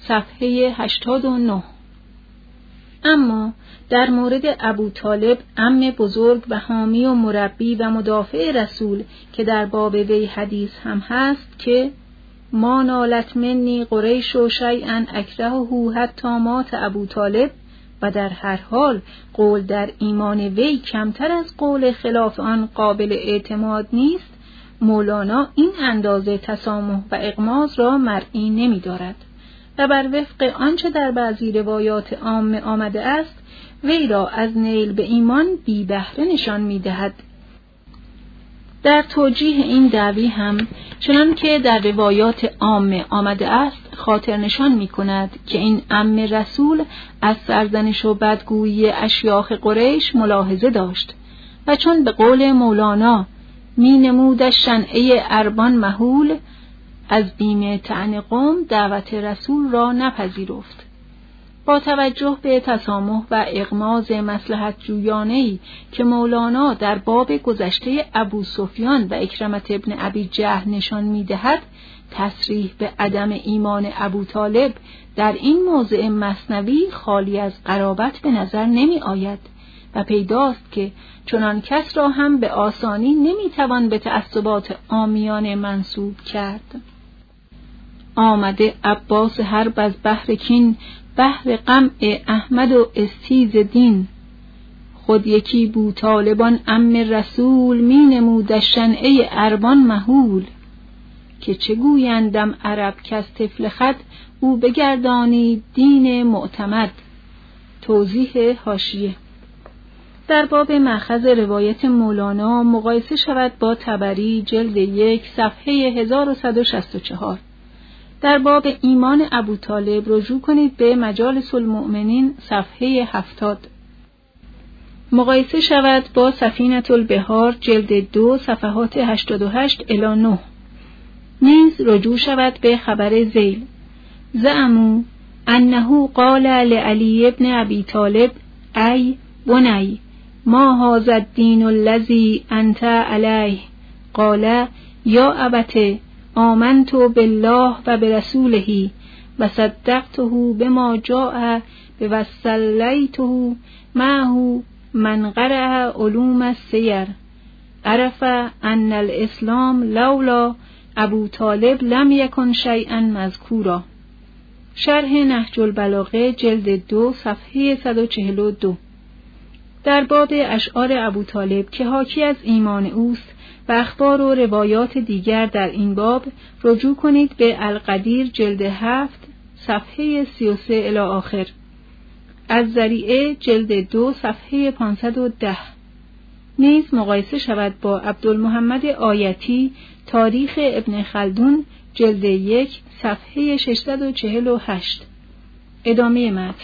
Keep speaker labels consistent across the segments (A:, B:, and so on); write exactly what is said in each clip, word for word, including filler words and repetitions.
A: صفحه هشتاد و نه. اما در مورد ابوطالب عم بزرگ و حامی و مربی و مدافع رسول که در باب وی حدیث هم هست که ما نالت منی قریش و شیئا اکرهه حتی مات ابوطالب، و در هر حال قول در ایمان وی کمتر از قول خلاف آن قابل اعتماد نیست، مولانا این اندازه تسامح و اغماض را مرئی نمی دارد و بر وفق آنچه در بعضی روایات عامه آمده است وی را از نیل به ایمان بی بهره نشان می دهد. در توجیه این دعوی هم چنان که در روایات عامه آمده است خاطر نشان می کند که این عم رسول از سرزنش و بدگویی اشیاخ قریش ملاحظه داشت و چون به قول مولانا می نمود شنعه اربان مهول، از بیم طعن قوم دعوت رسول را نپذیرفت. با توجه به تسامح و اغماض مصلحت جویانه‌ای که مولانا در باب گذشته ابو سفیان و اکرمة ابن ابی جهل نشان می‌دهد، تصریح به عدم ایمان ابوطالب در این موضع مثنوی خالی از قرابت به نظر نمی آید و پیداست که چنان کس را هم به آسانی نمی‌توان به تعصبات عامیانه منسوب کرد. آمده عباس حرب از بحر کین، بحر قمع احمد و استیز دین، خود یکی بوطالبان عم رسول، می نمود شنعه اربان مهول، که چه گویندم عرب کز طفل خود، او بگردانید دین معتمد. توضیح حاشیه: در باب مأخذ روایت مولانا مقایسه شود با طبری جلد یک صفحه هزار و صد و شصت و چهار. در باب ایمان ابوطالب رجوع کنید به مجالس المؤمنین صفحه هفتاد. مقایسه شود با سفینة البحار جلد دو صفحات هشتاد و هشت الی نه. نیز رجوع شود به خبر ذیل: زعموا انه قال لعلی ابن ابی طالب ای بنی ما هذا الدین الذی انت علیه، قال یا ابت آمنت بالله و برسوله و صدقته بما جاء بوصلیته معه من قرأ علوم السیر، عرف ان الاسلام لولا ابو طالب لم یکن شیئا مذکورا. شرح نهج البلاغه جلد دو صفحه صد و چهل و دو. در باب اشعار ابوطالب که حاکی از ایمان اوست و اخبار و روایات دیگر در این باب رجوع کنید به القدیر جلد هفت صفحه سی و سه الی آخر. از ذریعه جلد دو صفحه پانصد و ده. نیز مقایسه شود با عبدالمحمد آیتی تاریخ ابن خلدون جلد یک صفحه ششصد و چهل و هشت. ادامه متن: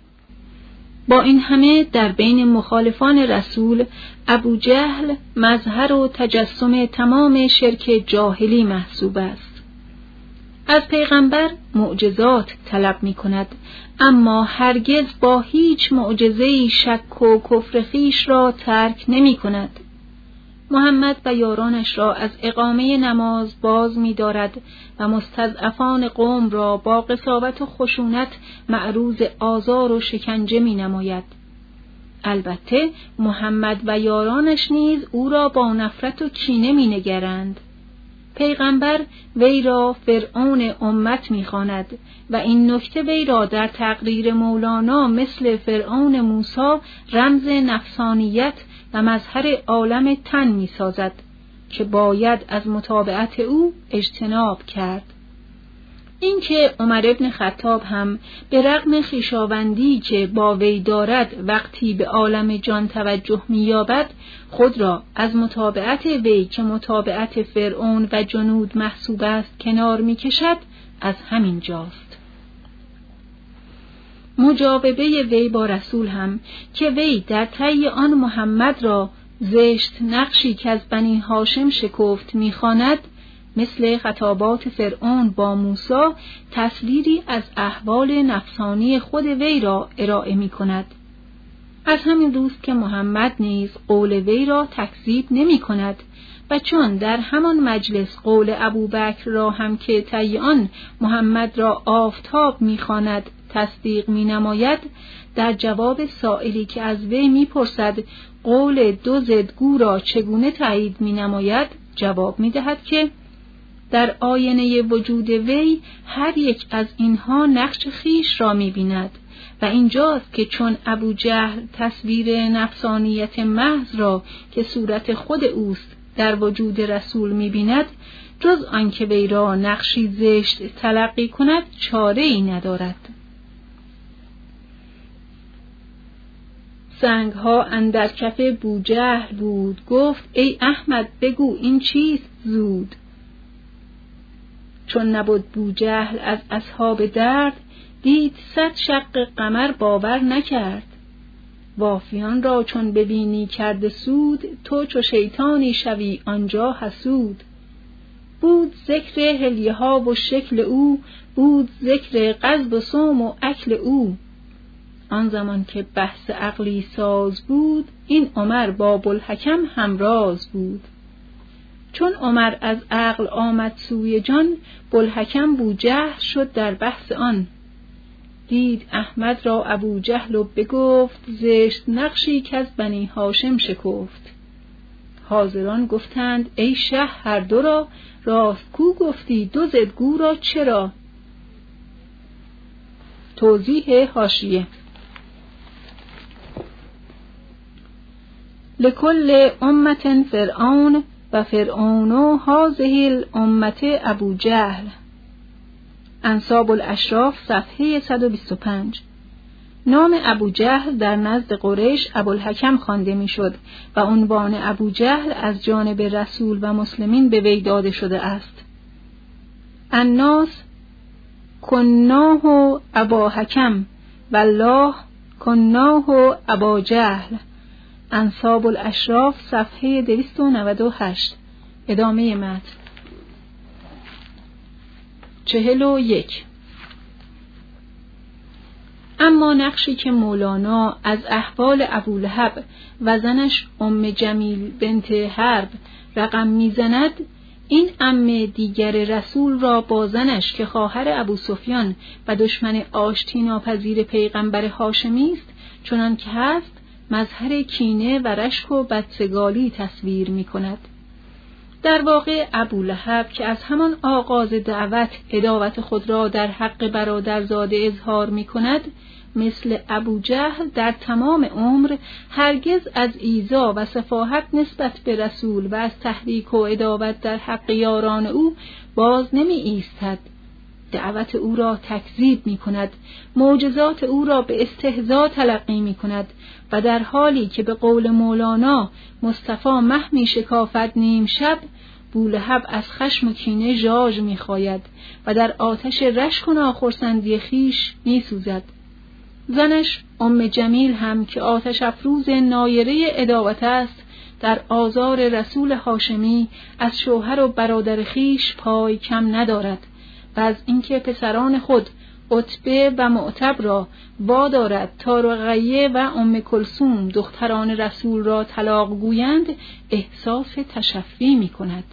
A: با این همه در بین مخالفان رسول ابو جهل مظهر و تجسم تمام شرک جاهلی محسوب است. از پیغمبر معجزات طلب می کند، اما هرگز با هیچ معجزه‌ای شک و کفر خویش را ترک نمی کند. محمد و یارانش را از اقامه نماز باز می دارد و مستضعفان قوم را با قساوت و خشونت معروض آزار و شکنجه می نماید. البته محمد و یارانش نیز او را با نفرت و کینه می نگرند. پیغمبر وی را فرعون امت می خواند و این نکته وی را در تقریر مولانا مثل فرعون موسی رمز نفسانیت و مظهر عالم تن می سازد که باید از متابعت او اجتناب کرد. اینکه عمر ابن خطاب هم به رغم خویشاوندی که با وی دارد وقتی به عالم جان توجه می‌یابد خود را از متابعت وی که متابعت فرعون و جنود محسوب است کنار می‌کشد، از همین جاست. مجاوبه وی با رسول هم که وی در طی آن محمد را زشت نقشی که از بنی هاشم شکفت می‌خواند، مثل خطابات فرعون با موسی تصویری از احوال نفسانی خود وی را ارائه می کند. از همین روست که محمد نیز قول وی را تکذیب نمی کند و چون در همان مجلس قول ابوبکر را هم که طی آن محمد را آفتاب می‌خواند تصدیق می‌نماید، در جواب سائلی که از وی می‌پرسد قول دو ضدگو را چگونه تایید می‌نماید جواب می‌دهد که در آینه وجود وی هر یک از اینها نقش خیش را می‌بیند و اینجاست که چون ابو جهل تصویر نفسانیت محض را که صورت خود اوست در وجود رسول می‌بیند، جز آنکه وی را نقشی زشت تلقی کند چاره‌ای ندارد. سنگها اندر کف بوجهل بود، گفت ای احمد بگو این چیست زود. چون نبود بوجهل از اصحاب درد، دید صد شق قمر باور نکرد. وافیان را چون ببینی کرده سود، تو چو شیطانی شوی آنجا حسود. بود ذکر حلیه ها و شکل او، بود ذکر غضب و صوم و اکل او. آن زمان که بحث عقلی ساز بود، این عمر با بوالحکم همراز بود. چون عمر از عقل آمد سوی جان، بوالحکم بوجهل شد در بحث آن. دید احمد را ابو جهل و بگفت، زشت نقشی که از بنی هاشم شکفت. حاضران گفتند ای شه هر دو را، راست کو گفتی دو ضدگو را چرا؟ توضیح حاشیه: لکل امة فرعون و فرعون هذه الامة ابو جهل. انساب الاشراف صفحه صد و بیست و پنج. نام ابو جهل در نزد قریش ابوالحکم خوانده میشد و عنوان ابو جهل از جانب رسول و مسلمین به وی داده شده است. الناس کناه ابا حکم والله کناه ابا جهل. انساب الاشراف صفحه دویست و نود و هشت. ادامه متن. چهل و یک. اما نقشی که مولانا از احوال ابولهب و زنش ام جمیل بنت حرب رقم میزند، این عمه دیگر رسول را با زنش که خواهر ابو سفیان و دشمن آشتی ناپذیر پیغمبر هاشمی است چنان که هست مظهر کینه و رشک و بدسگالی تصویر می کند. در واقع ابولهب که از همان آغاز دعوت عداوت خود را در حق برادرزاده اظهار می کند، مثل ابو جهل در تمام عمر هرگز از ایذا و سفاهت نسبت به رسول و از تحریک و عداوت در حق یاران او باز نمی ایستد. دعوت او را تکذیب می کند، معجزات او را به استهزا تلقی می کند و در حالی که به قول مولانا مصطفی مه می شکافد نیم شب، بولهب از خشم و کینه ژاژ می خاید و در آتش رشک و ناخرسندی خیش می سوزد. زنش ام جمیل هم که آتش افروز نایره عداوت است، در آزار رسول هاشمی از شوهر و برادر خیش پای کم ندارد و از اینکه پسران خود عتبه و معتب را وادارد تا رقیه و ام کلثوم دختران رسول را طلاق گویند احساس تشفی می کند.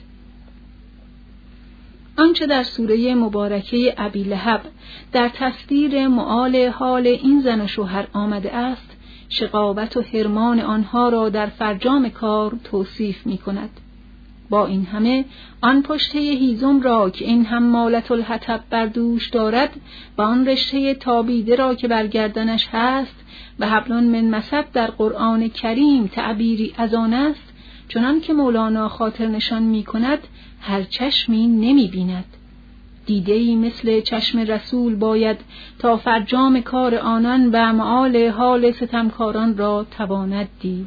A: آنچه در سوره مبارکه ابی لهب در تصویر مآل حال این زن و شوهر آمده است، شقاوت و حرمان آنها را در فرجام کار توصیف می کند. با این همه آن پشته هیزم را که این حمالة الحطب بر دوش دارد و آن رشته تابیده را که بر گردنش هست و حبل من مسد در قرآن کریم تعبیری از آن است، چنان که مولانا خاطر نشان می کند هر چشمی نمی بیند. دیده‌ای مثل چشم رسول باید تا فرجام کار آنان و معال حال ستمکاران را تواند دید.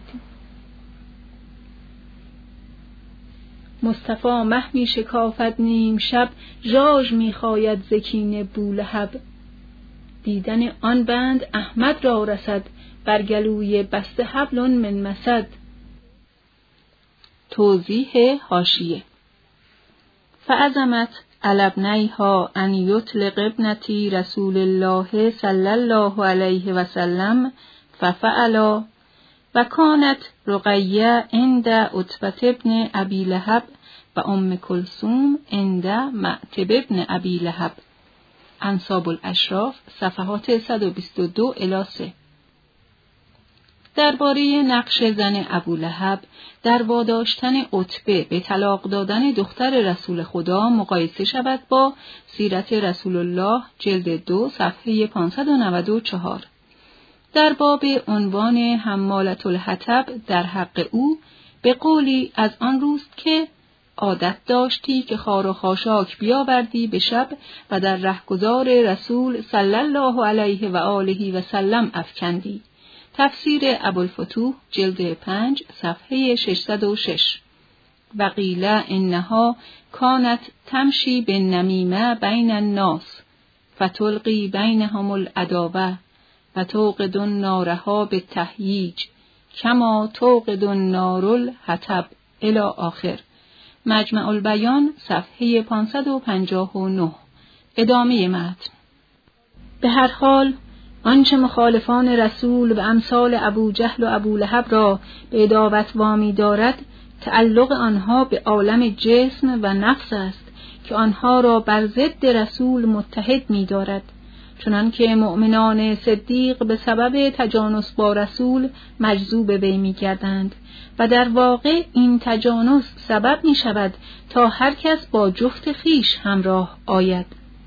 A: مصطفی مه می شکافد نیم شب، ژاژ می خاید زکین بولهب. دیدن آن بند احمد را رسد، بر گلوی بسته حبل من مسد. توضیح حاشیه: فعظمت علی ابنیها ان یطلق ابنتی رسول الله صلی الله علیه و سلم ففعلا و کانت رقیه عند عتبة ابن ابی لهب و ام کلثوم عند معتب ابن ابی لهب. انساب الاشراف صفحات صد و بیست و دو الی سه. درباره نقش زن ابولهب در واداشتن عتبه به طلاق دادن دختر رسول خدا مقایسه شود با سیرت رسول الله جلد دو صفحه پانصد و نود و چهار. در باب عنوان حمالة الحطب در حق او به قولی از آن روست که عادت داشتی که خار و خاشاک بیاوردی به شب و در رهگذار رسول صلی الله علیه و آله و سلم افکندی. تفسیر ابوالفتوح جلد پنج صفحه ششصد و شش. و قیل انها کانت تمشی بالنمیمه بین الناس فتلقی بینهم العداوه و توقد النارها بالتهییج کما توقد النار الحطب الی آخر. مجمع البیان صفحه پانصد و پنجاه و نه. ادامه متن. به هر حال آنچه مخالفان رسول و امثال ابو جهل و ابو لهب را به عداوت وامی دارد تعلق آنها به عالم جسم و نفس است که آنها را بر ضد رسول متحد می دارد، چنانکه مؤمنان صدیق به سبب تجانس با رسول مجذوب وی می گردند و در واقع این تجانس سبب می شود تا هر کس با جفت خیش همراه آید.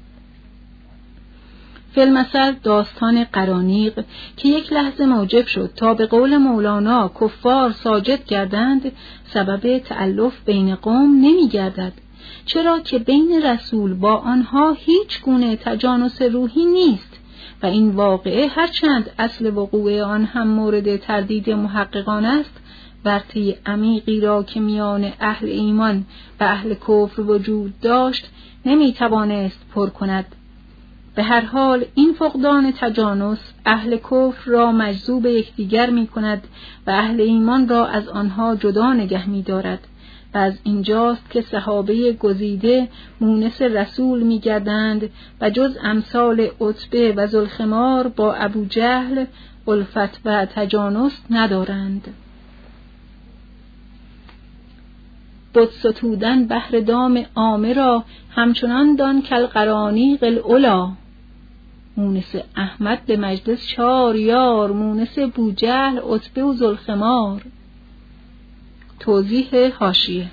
A: فی‌المثل داستان قرانیق که یک لحظه موجب شد تا به قول مولانا کفار ساجد گردند سبب تألف بین قوم نمی گردد، چرا که بین رسول با آنها هیچ گونه تجانس روحی نیست و این واقعه هرچند اصل وقوع آن هم مورد تردید محققان است، ورطه عمیقی را که میان اهل ایمان و اهل کفر وجود داشت نمی توانست پر کند. به هر حال این فقدان تجانس اهل کفر را مجذوب یکدیگر می کند و اهل ایمان را از آنها جدا نگه می دارد و از اینجاست که صحابه گزیده مونس رسول می گردند و جز امثال عتبه و ذوالخمار با ابو جهل الفت و تجانس ندارند. بت ستودن بهر دام عامه را همچنان دان کالقرانیق العلا. مونس احمد به مجلس چار یار، مونس بوجهل عتبه و ذوالخمار. توضیح حاشیه.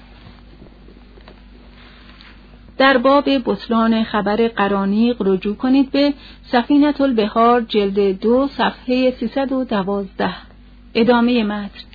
A: در باب بطلان خبر قرانیق رجوع کنید به سفینة البحار جلد دو صفحه سیصد و دوازده. ادامه متن.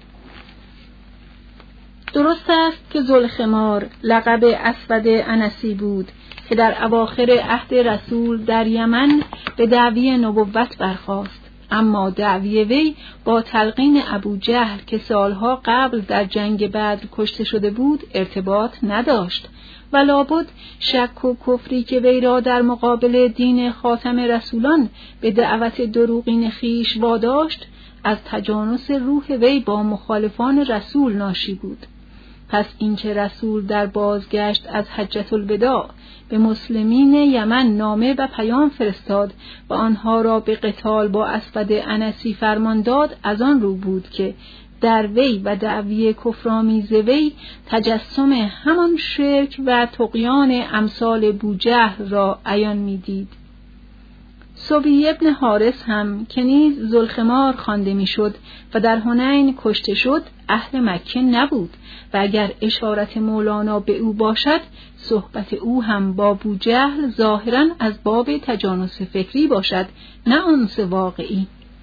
A: درست است که ذوالخمار لقب اسود انسی بود که در اواخر عهد رسول در یمن به دعوی نبوت برخاست، اما دعوی وی با تلقین ابو جهل که سالها قبل در جنگ بدر کشته شده بود ارتباط نداشت و لابد شک و کفری که وی را در مقابل دین خاتم رسولان به دعوت دروغین خیش واداشت از تجانس روح وی با مخالفان رسول ناشی بود. پس اینکه رسول در بازگشت از حجة الوداع به مسلمین یمن نامه و پیام فرستاد و آنها را به قتال با اسود انسی فرمان داد، از آن رو بود که در وی و دعوی کفرآمیز وی تجسم همان شرک و طغیان امثال بوجهل را عیان می‌دید. صبی ابن حارث هم که نیز ذوالخمار خوانده میشد و در حنین کشته شد اهل مکه نبود و اگر اشارت مولانا به او باشد صحبت او هم با بوجهل ظاهراً از باب تجانس فکری باشد نه انس واقعی.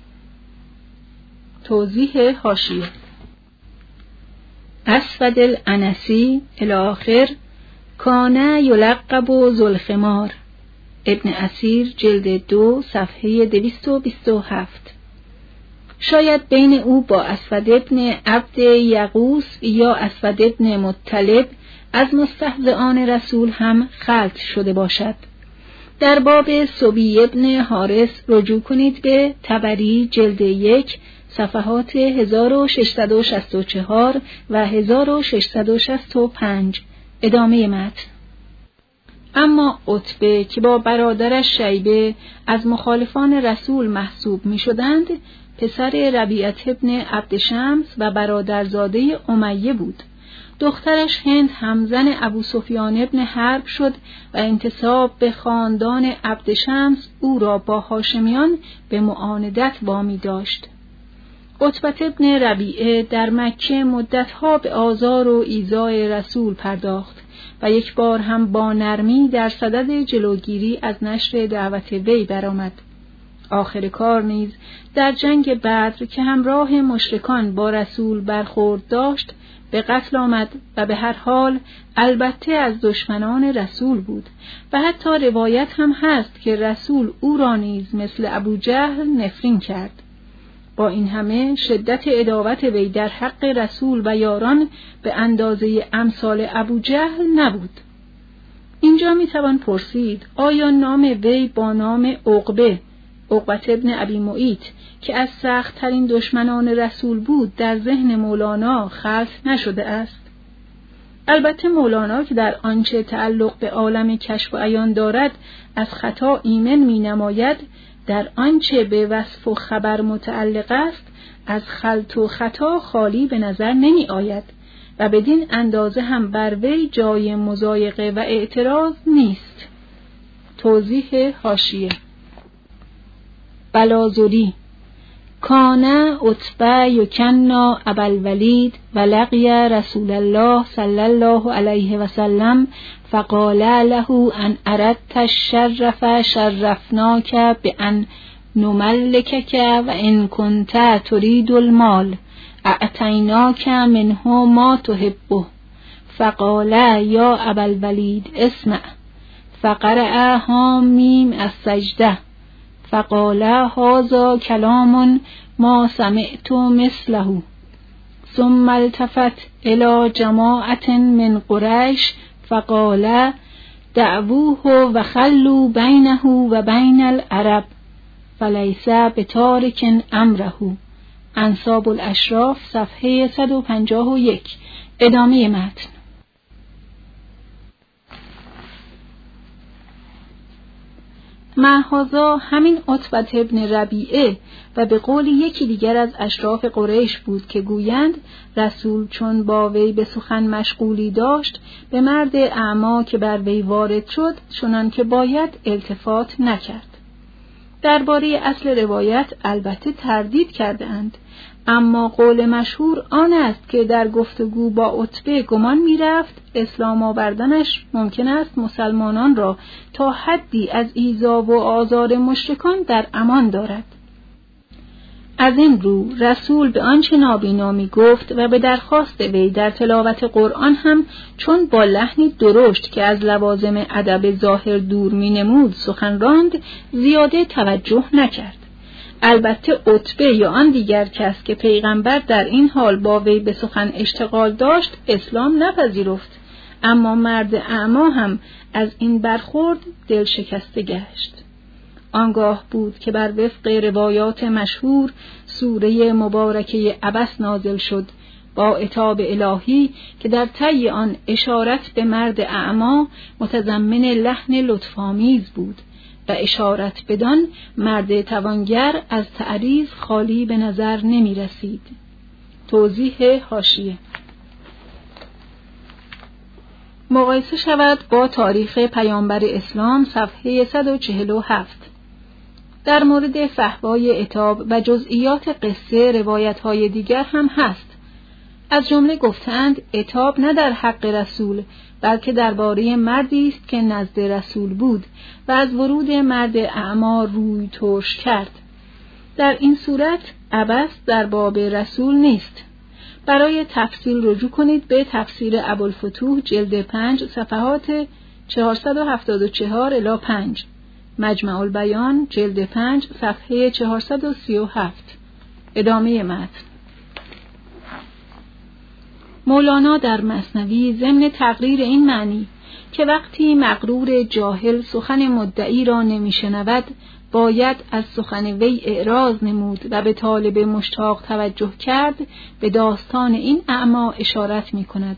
A: توضیح حاشیه. اسود الانسی الاخر کان یلقب ذوالخمار. ابن اسیر جلد دو صفحه دویست و بیست و هفت. شاید بین او با اسود ابن عبد یغوث یا اسود ابن مطلب از مستهزئان رسول هم خلط شده باشد. در باب صبی ابن حارث رجوع کنید به طبری جلد یک صفحات هزار و ششصد و شصت و چهار و هزار و ششصد و شصت و پنج. ادامه متن. اما عتبه که با برادرش شیبه از مخالفان رسول محسوب می شدند، پسر ربیعه ابن عبدشمس و برادرزاده امیه بود. دخترش هند همزن ابو سفیان ابن حرب شد و انتساب به خاندان عبدشمس او را با هاشمیان به معاندت وامی داشت. عتبه ابن ربیعه در مکه مدتها به آزار و ایذای رسول پرداخت و یک بار هم با نرمی در صدد جلوگیری از نشر دعوت وی برآمد. آخر کار نیز در جنگ بدر که همراه مشرکان با رسول برخورد داشت به قتل آمد و به هر حال البته از دشمنان رسول بود و حتی روایت هم هست که رسول او را نیز مثل ابو جهل نفرین کرد. با این همه شدت عداوت وی در حق رسول و یاران به اندازه امثال ابو جهل نبود. اینجا میتوان پرسید آیا نام وی با نام عقبه عقبه ابن ابی معیط که از سخت ترین دشمنان رسول بود در ذهن مولانا خلط نشده است؟ البته مولانا که در آنچه تعلق به عالم کشف و عیان دارد از خطا ایمن می نماید، در آنچه به وصف و خبر متعلق است از خلط و خطا خالی به نظر نمی آید و بدین اندازه هم بر وی جای مضایقه و اعتراض نیست. توضیح حاشیه: بلازوری کانه عتبه یکنا ابوالولید و لقی رسول الله صلی الله علیه و سلم فقال له ان اردت الشرف شرفناک بان نملکک و ان کنت تريد المال اعطیناک منه ما تحبه فقال یا ابوالولید اسمع فقرأ حامیم السجده فقال هذا کلام ما سمعت مثله ثم التفت الى جماعة من قریش فقال دعووه و خلوا بینه و بین العرب فلیس بتارک امره. انساب الاشراف صفحه صد و پنجاه و یک. ادامه متن. معهازا همین عتبه ابن ربیعه و به قول یکی دیگر از اشراف قریش بود که گویند رسول چون با وی به سخن مشغولی داشت به مرد اعما که بر وی وارد شد چنان که باید التفات نکرد. درباره اصل روایت البته تردید کرده اند، اما قول مشهور آن است که در گفتگو با عتبه گمان می رفت اسلام آوردنش ممکن است مسلمانان را تا حدی از ایذا و آزار مشرکان در امان دارد. از این رو رسول به آنچه نابینا می گفت و به درخواست وی در تلاوت قرآن هم چون با لحنی درشت که از لوازم ادب ظاهر دور می نمود سخن راند، زیاده توجه نکرد. البته عتبه یا آن دیگر کس که پیغمبر در این حال با وی به سخن اشتغال داشت اسلام نپذیرفت، اما مرد اعما هم از این برخورد دل شکسته گشت. آنگاه بود که بر وفق روایات مشهور سوره مبارکه عبس نازل شد با عتاب الهی که در طی آن اشارت به مرد اعما متضمن لحن لطف‌آمیز بود و اشارت بدان مرد توانگر از تعریض خالی به نظر نمی رسید. توضیح حاشیه: مقایسه شود با تاریخ پیامبر اسلام صفحه صد و چهل و هفت. در مورد فحوای عتاب و جزئیات قصه روایت‌های دیگر هم هست. از جمله گفتند عتاب نه در حق رسول بلکه درباره مردی است که نزد رسول بود و از ورود مرد اعما روی ترش کرد. در این صورت عبس در باب رسول نیست. برای تفصیل رجوع کنید به تفسیر ابوالفتوح جلد پنج صفحات چهارصد و هفتاد و چهار الی پنج، مجمع البیان جلد پنج صفحه چهارصد و سی و هفت. ادامه متن. مولانا در مثنوی ضمن تقریر این معنی که وقتی مغرور جاهل سخن مدعی را نمیشنود باید از سخن وی اعراض نمود و به طالب مشتاق توجه کرد، به داستان این اعما اشارت می کند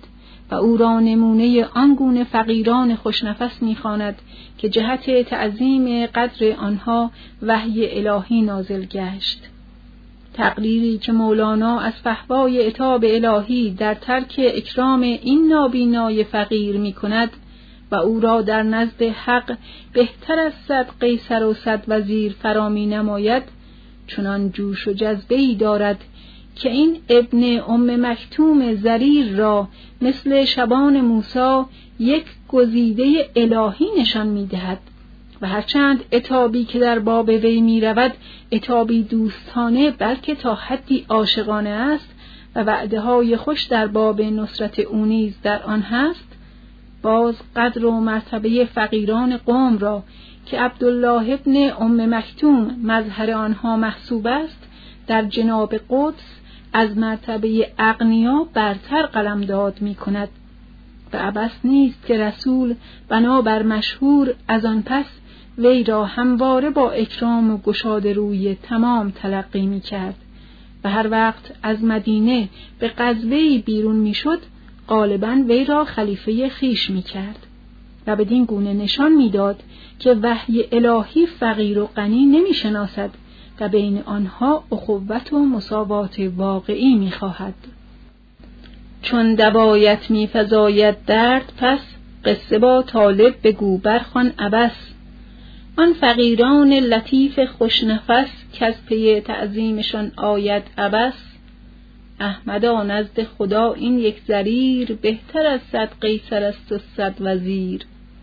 A: و او را نمونه آنگونه فقیران خوشنفس می‌خواند که جهت تعظیم قدر آنها وحی الهی نازل گشت. تقریری که مولانا از فحوای عتاب الهی در ترک اکرام این نابینای فقیر می‌کند و او را در نزد حق بهتر از صد قیصر و صد وزیر فرامی نماید، چنان جوش و جذبه‌ای دارد که این ابن ام مکتوم ضریر را مثل شبان موسی یک گزیده الهی نشان می‌دهد و هرچند عتابی که در باب وی می‌رود عتابی دوستانه بلکه تا حدی عاشقانه است و وعده‌های خوش در باب نصرت او نیز در آن هست، باز قدر و مرتبه فقیران قوم را که عبدالله ابن ام مکتوم مظهر آنها محسوب است در جناب قدس از مرتبه اغنیا برتر قلمداد می کند و عبث نیست که رسول بنابر مشهور از آن پس وی را همواره با اکرام و گشاده روی تمام تلقی می کرد و هر وقت از مدینه به غزوه‌ای بیرون می شد غالباً وی را خلیفه خیش می کرد و بدین گونه نشان می داد که وحی الهی فقیر و غنی نمی شناسد و بین آنها اخوت و مساوات واقعی می خواهد. چون دوایت می فزاید درد پس، قصه با طالب بگو برخوان عبس. آن فقیران لطیف خوشنفس که از پی تعظیمشان آید عبس. احمدا نزد خدا این یک ضریر، بهتر از صد قیصر است و صد وزیر.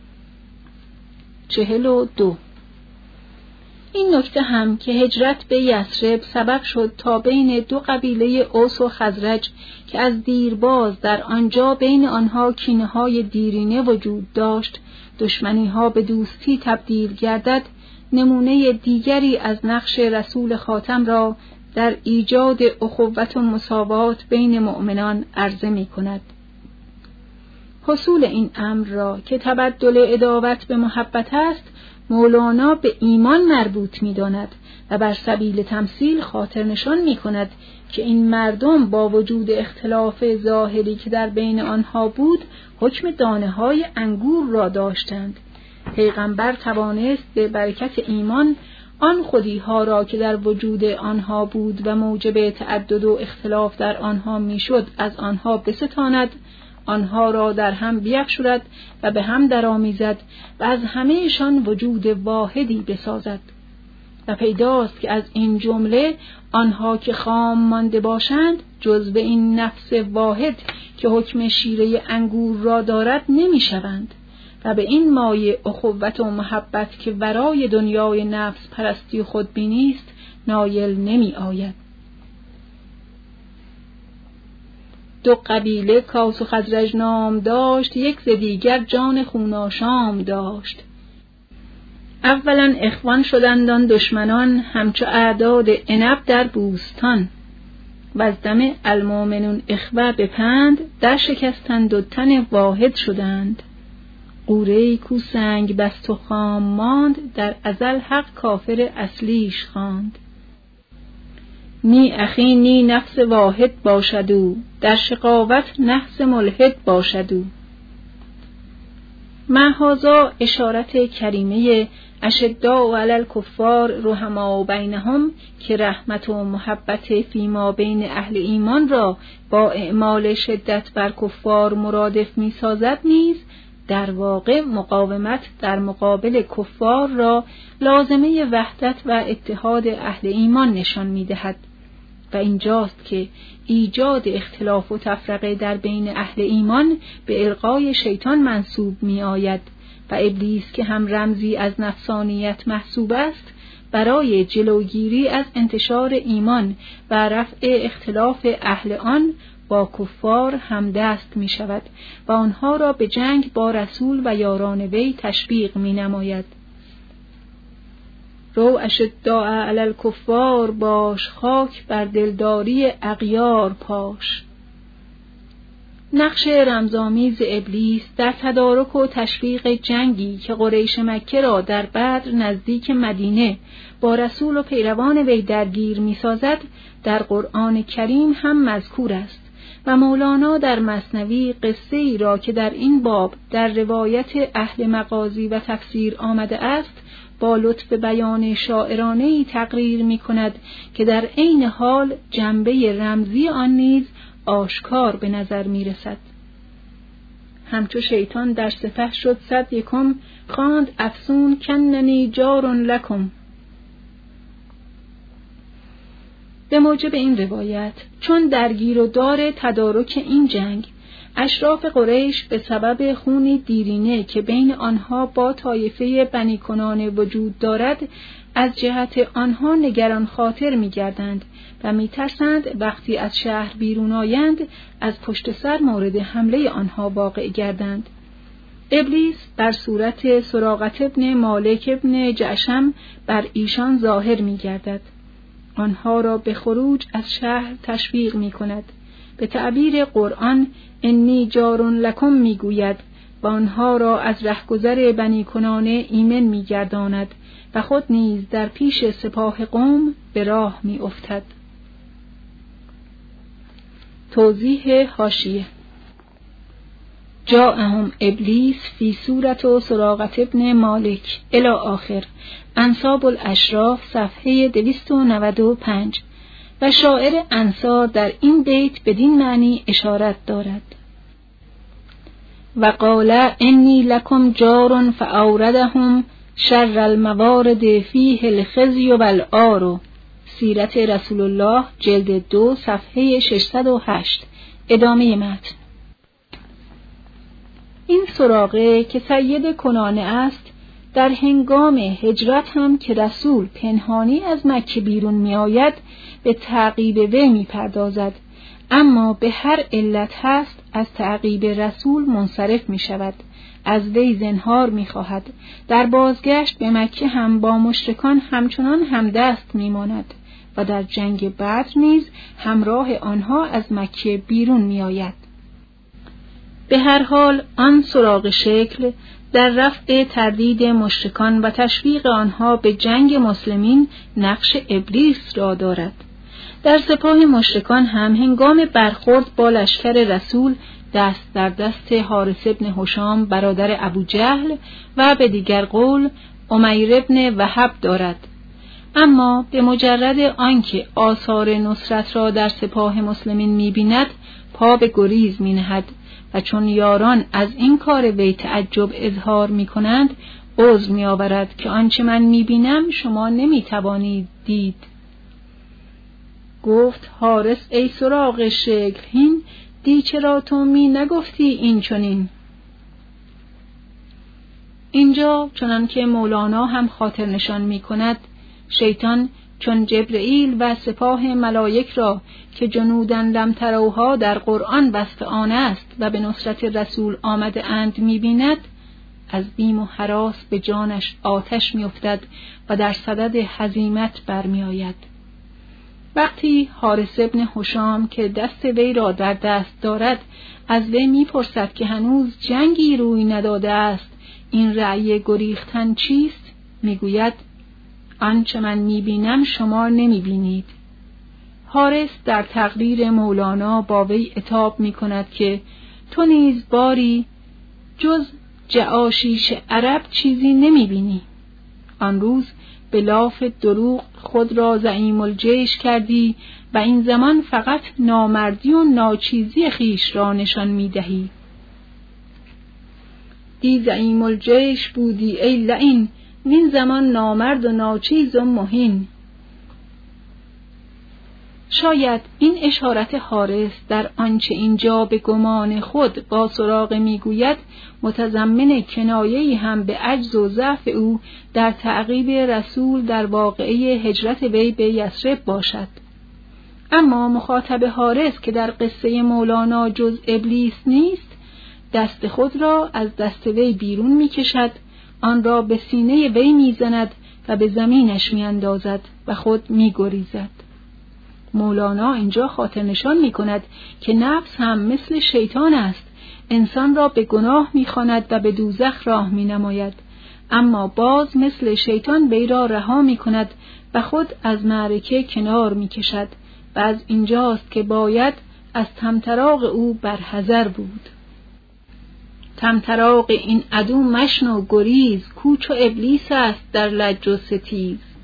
A: چهل و دو. این نکته هم که هجرت به یثرب سبب شد تا بین دو قبیله اوس و خزرج که از دیرباز در آنجا بین آنها کینه‌های دیرینه وجود داشت، دشمنی‌ها به دوستی تبدیل گردد، نمونه دیگری از نقش رسول خاتم را در ایجاد اخوت و مساوات بین مؤمنان عرضه می‌کند. حصول این امر را که تبدل عداوت به محبت است، مولانا به ایمان مربوط می‌داند و بر سبیل تمثیل خاطر نشان می‌کند که این مردم با وجود اختلاف ظاهری که در بین آنها بود، حکم دانه‌های انگور را داشتند. پیغمبر توانست به برکت ایمان آن خودی‌ها را که در وجود آنها بود و موجب تعدد و اختلاف در آنها میشد از آنها بستاند، آنها را در هم بیفشرد و به هم درآمیزد و از همه‌شان وجود واحدی بسازد. و پیداست که از این جمله آنها که خام مانده باشند جزو این نفس واحد که حکم شیره انگور را دارد نمی‌شوند و به این مایه اخوت و محبت که ورای دنیای نفس پرستی خودبینی است نایل نمی آید. دو قبیله کاس و خزرج نام داشت، یک ز دیگر جان خوناشام داشت. اولا اخوان شدند آن دشمنان، همچو اعداد عنب در بوستان. و از دم المؤمنون اخوه به پند، در شکستند و تن واحد شدند. قوره‌ای کو سنگ بست و خام ماند، در ازل حق کافر اصلیش خواند. نی اخی نی نفس واحد باشد او، در شقاوت نحس ملحد باشد او. مهازا اشارت کریمه اشداء علی الکفار رحماء بینهم که رحمت و محبت فیما بین اهل ایمان را با اعمال شدت بر کفار مرادف می سازد نیز در واقع مقاومت در مقابل کفار را لازمه وحدت و اتحاد اهل ایمان نشان می دهد. و اینجاست که ایجاد اختلاف و تفرقه در بین اهل ایمان به القای شیطان منسوب می آید و ابلیس که هم رمزی از نفسانیت محسوب است برای جلوگیری از انتشار ایمان و رفع اختلاف اهل آن با کفار همدست می شود و آنها را به جنگ با رسول و یاران وی تشویق می نماید. رو اشداء علی الکفار باش، خاک بر دلداری اغیار پاش. نقش رمزآمیز ابلیس در تدارک و تشویق جنگی که قریش مکه را در بدر نزدیک مدینه با رسول و پیروان وی درگیر می سازد در قرآن کریم هم مذکور است و مولانا در مثنوی قصه ای را که در این باب در روایت اهل مغازی و تفسیر آمده است با لطف بیان شاعرانه‌ای تقریر می کند که در عین حال جنبه رمزی آن نیز آشکار به نظر می رسد. همچو شیطان در سپه شد صد یکم، خواند افسون کننی جارن لکم. به موجب این روایت چون درگیر و دار تدارک این جنگ اشراف قریش به سبب خون دیرینه که بین آنها با طایفه بنی کنانه وجود دارد از جهت آنها نگران خاطر می گردند و می ترسند وقتی از شهر بیرون آیند از پشت سر مورد حمله آنها واقع گردند. ابلیس بر صورت سراقة ابن مالک ابن جعشم بر ایشان ظاهر می گردد. آنها را به خروج از شهر تشویق می کند. به تعبیر قرآن انی جارون لکم می گوید و آنها را از رهگذر بنی کنانه ایمن می گرداند و خود نیز در پیش سپاه قوم به راه می افتد. توضیح حاشیه: جاءهم ابلیس فی صورت و سراقة ابن مالک الی آخر، انساب الاشراف صفحه دویست و نود و پنج. و شاعر انصار در این بیت بدین معنی اشارت دارد. و قال انی لکم جار فاوردهم شر الموارد فیه الخزی والعار. سیرت رسول الله جلد دو صفحه ششصد و هشت. ادامه متن. این سراقه که سید کنانه است در هنگام هجرت هم که رسول پنهانی از مکه بیرون می آید به تعقیب وی می پردازد، اما به هر علت هست از تعقیب رسول منصرف می شود، از وی زنهار می خواهد، در بازگشت به مکه هم با مشرکان همچنان همدست می ماند و در جنگ بدر نیز همراه آنها از مکه بیرون می آید. به هر حال آن سراغ شکل در رفع تردید مشرکان و تشویق آنها به جنگ مسلمین نقش ابلیس را دارد. در سپاه مشرکان هم هنگام برخورد با لشکر رسول دست در دست حارث ابن هشام برادر ابو جهل و به دیگر قول امیر ابن وهب دارد، اما به مجرد آنکه آثار نصرت را در سپاه مسلمین می‌بیند پا به گریز می‌نهد و چون یاران از این کار وی تعجب اظهار می‌کنند عذر می‌آورد که آنچه من می‌بینم شما نمی‌توانید دید. گفت حارث ای سراغ شکل هین، دی چرا تو می نگفتی این چنین؟ اینجا چنان که مولانا هم خاطر نشان می کند، شیطان چون جبرئیل و سپاه ملائک را که جنودن لم تروها در قرآن وصف آن است و به نصرت رسول آمده اند می بیند، از بیم و هراس به جانش آتش می افتد و در صدد هزیمت برمی آید. وقتی حارث ابن هشام که دست وی را در دست دارد از وی می پرسد که هنوز جنگی روی نداده است، این رأی گریختن چیست؟ می گوید آنچه من می بینم شما نمی بینید. حارث در تقریر مولانا با وی عتاب می کند که تو نیز باری جز جعاشیش عرب چیزی نمی بینی. آن روز به لاف دروغ خود را زعیم الجیش کردی و این زمان فقط نامردی و ناچیزی خیش را نشان می دهی. دی زعیم الجیش بودی ای لعین، وین زمان نامرد و ناچیز و مهین. شاید این اشارت حارث در آنچه اینجا به گمان خود با سراغ میگوید متضمن کنایه‌ای هم به عجز و ضعف او در تعقیب رسول در واقعه هجرت وی به یثرب باشد. اما مخاطب حارث که در قصه مولانا جز ابلیس نیست، دست خود را از دست وی بیرون میکشد، آن را به سینه وی میزند و به زمینش میاندازد و خود میگریزد. مولانا اینجا خاطر نشان می کند که نفس هم مثل شیطان است، انسان را به گناه می خواند و به دوزخ راه می نماید، اما باز مثل شیطان وی را رها می کند و خود از معرکه کنار می کشد و از اینجاست که باید از طمطراق او بر حذر بود. طمطراق این عدو مشنو گریز، کوچ و ابلیس است در لج و ستیز.